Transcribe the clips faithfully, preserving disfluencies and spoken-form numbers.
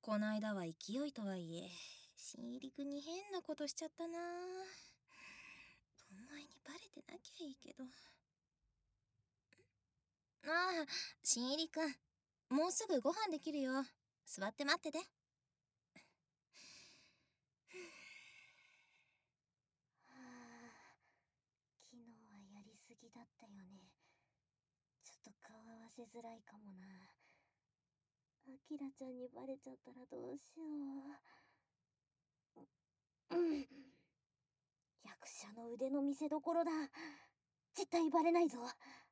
こないだは勢いとはいえ、新入りくんに変なことしちゃったな。お前にバレてなきゃいいけど。ああ、新入りくん、もうすぐご飯できるよ。座って待ってて。 昨日はやりすぎだったよね。ちょっと顔合わせづらいかもな。アキラちゃんにバレちゃったらどうしよう。うん。役者の腕の見せ所だ。絶対バレないぞ。あ、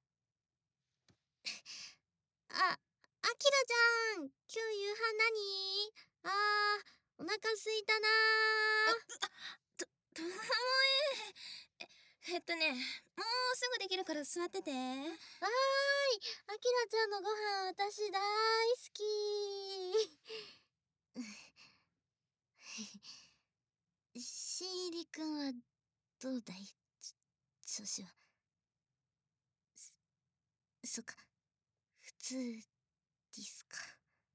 アキラちゃん、今日夕飯何？あー、お腹すいたなー。と、ともえ。え、えっとね、もうすぐできるから座ってて。わーい、 アキラちゃんのご飯私大好き。新入りくんはどうだい？調子は。そっか、普通ですか。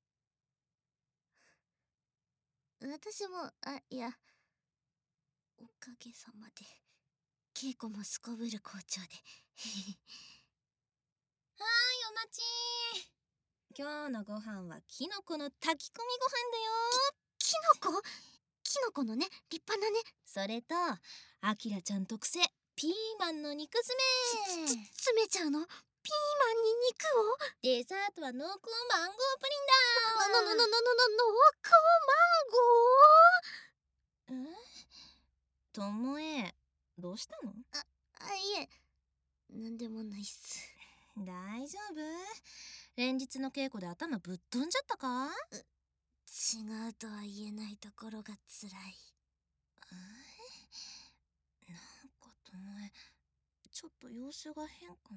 私も、あ、いや、おかげさまで稽古もすこぶる好調で。 はーい、お待ち。今日のご飯はキノコの炊き込みご飯だよ。 き、きのこ？きのこのね、立派なね。 それと、アキラちゃん特製ピーマンの肉詰め。 つ、つ、詰めちゃうの？ピーマンに肉を？ デザートは濃厚マンゴープリンだ。 の、の、の、の、の、の、の、濃厚マンゴー？ え？ともえ、どうしたの？ あ、あ、いえ、なんでもないっす。 大丈夫？連日の稽古で頭ぶっ飛んじゃったか？ 違うとは言えないところが辛い。 え？なんかともえ、ちょっと様子が変かも。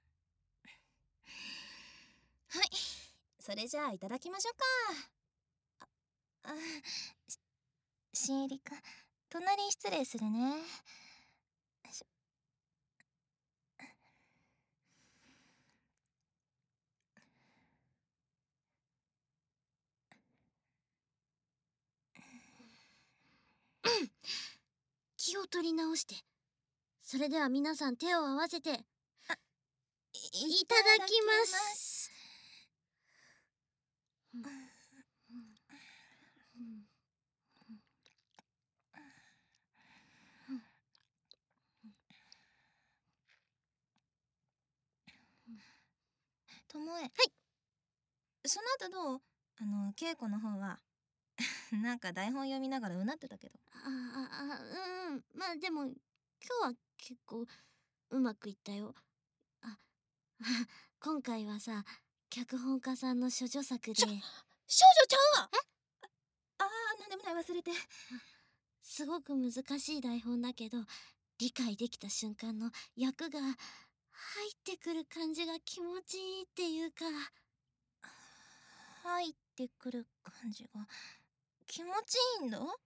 はい、それじゃあいただきましょうか。あ、あ、し、新入りくん、隣失礼するね。し気を取り直して。それでは皆さん手を合わせて。い、いただきます。 ともえ、はい。その後どう？あの稽古の方は。なんか台本読みながらうなってたけど。 ああ、あ、うん、まあでも今日は結構うまくいったよ。あ、今回はさ、脚本家さんの処女作で。 少女ちゃうわ。え？ああ、なんでもない、忘れて。 すごく難しい台本だけど、理解できた瞬間の役が入ってくる感じが気持ちいいっていうか。 入ってくる感じが気持ちいいんだ。ん？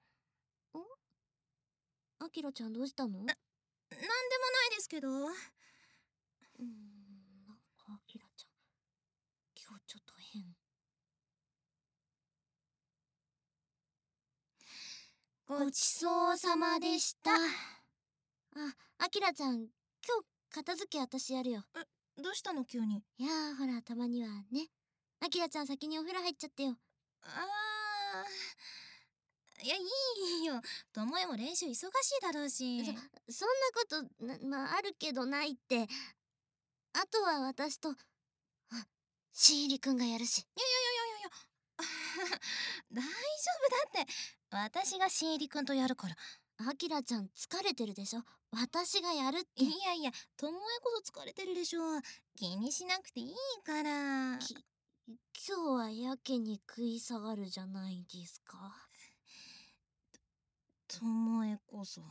あきらちゃんどうしたの？な、なんでもないですけど。うーん、 なんかあきらちゃん今日ちょっと変。 ごちそうさまでした。 あ、あきらちゃん今日片付け私やるよ。 え、どうしたの急に？ いやー、ほらたまにはね。あきらちゃん先にお風呂入っちゃってよ。 あー、いや、いいよ。ともえも練習忙しいだろうし。 そ、そんなことな、まあ、あるけどないって。あとは私と、あ、しいりくんがやるし。 いやいやいやいやいや大丈夫だって。私がしんいりくんとやるから。 あきらちゃん疲れてるでしょ。私がやるって。 いやいや、ともえこそ疲れてるでしょ。気にしなくていいから。 き、今日はやけに食い下がるじゃないですか。 ともえこそ。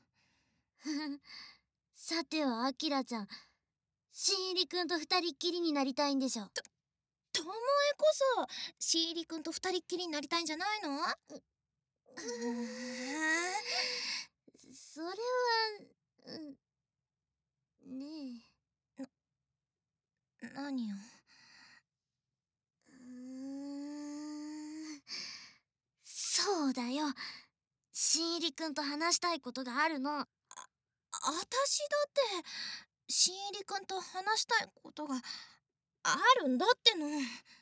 さてはあきらちゃん、しんいりくんと二人っきりになりたいんでしょ。 と、ともえこそしいりくんと二人っきりになりたいんじゃないの？ それは、うん、ねえ。な、何よ。 うーん。 だよ。新入りくんと話したいことがあるの。 あたしだって新入りくんと話したいことがあるんだっての。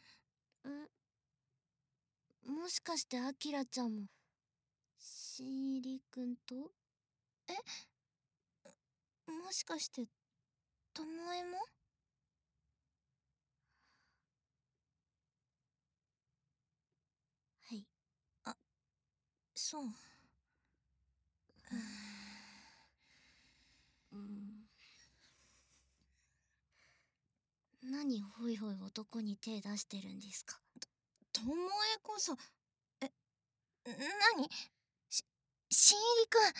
え、もしかしてアキラちゃんも新入りくんと？ え、もしかしてともえも？ はい。 あ、そう。 うん。何ホイホイ男に手出してるんですか？ ともえこそ、え、なに？し、新入りくん。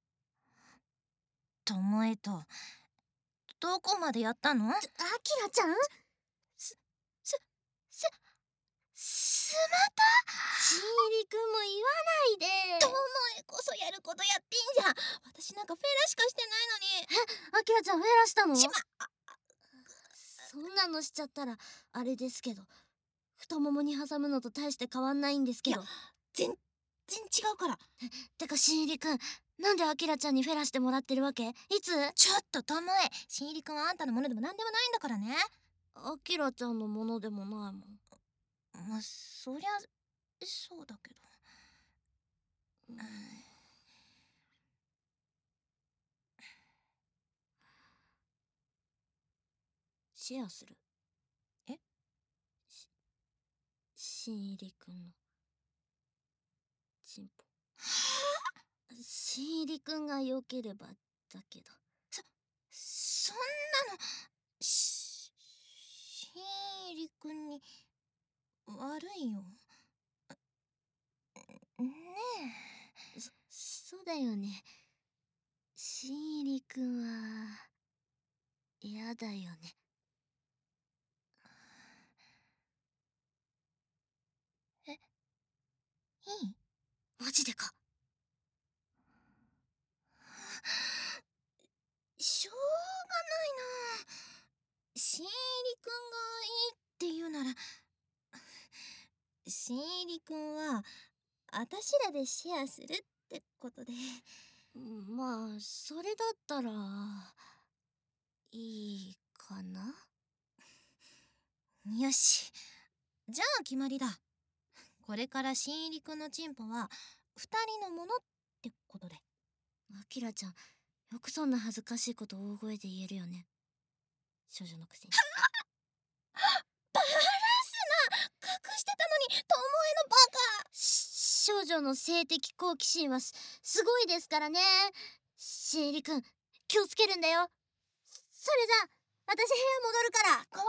ともえと、どこまでやったの？ アキラちゃん？ す、す、す、すまた。 新入りくんも言わないで。 ともえこそやることやってんじゃん。私なんかフェラしかしてないのに。 え、アキラちゃんフェラしたの？ しま、 そんなのしちゃったらあれですけど、太ももに挟むのと大して変わんないんですけど。 全然違うから。 てか新入りくん、なんでアキラちゃんにフェラしてもらってるわけ？いつ？ ちょっとともえ、新入りくんはあんたのものでもなんでもないんだからね。 アキラちゃんのものでもないもん。 まあ、そりゃそうだけど。 うん、シェアする？ え？ し新入りくんのチンポ。新入りくんが良ければだけど。 そ、そんなの、し、新入りくんに悪いよ。ねえ。 そ、そうだよね。新入りくんは嫌だよね。 え、いい？ マジでか？ しょうがないな。新入りくんがいいって言うなら、新入りくんはあたしらでシェアするってことで。 まあそれだったらいいかな。 よし、じゃあ決まりだ。これから新入りくんのチンポは二人のものってことで。 アキラちゃん、よくそんな恥ずかしいこと大声で言えるよね。少女のくせに。 バラすな。隠してたのに、ともえのバカ。 少女の性的好奇心はす、すごいですからね。新入りくん、気をつけるんだよ。それじゃあ、私部屋戻るから。 怖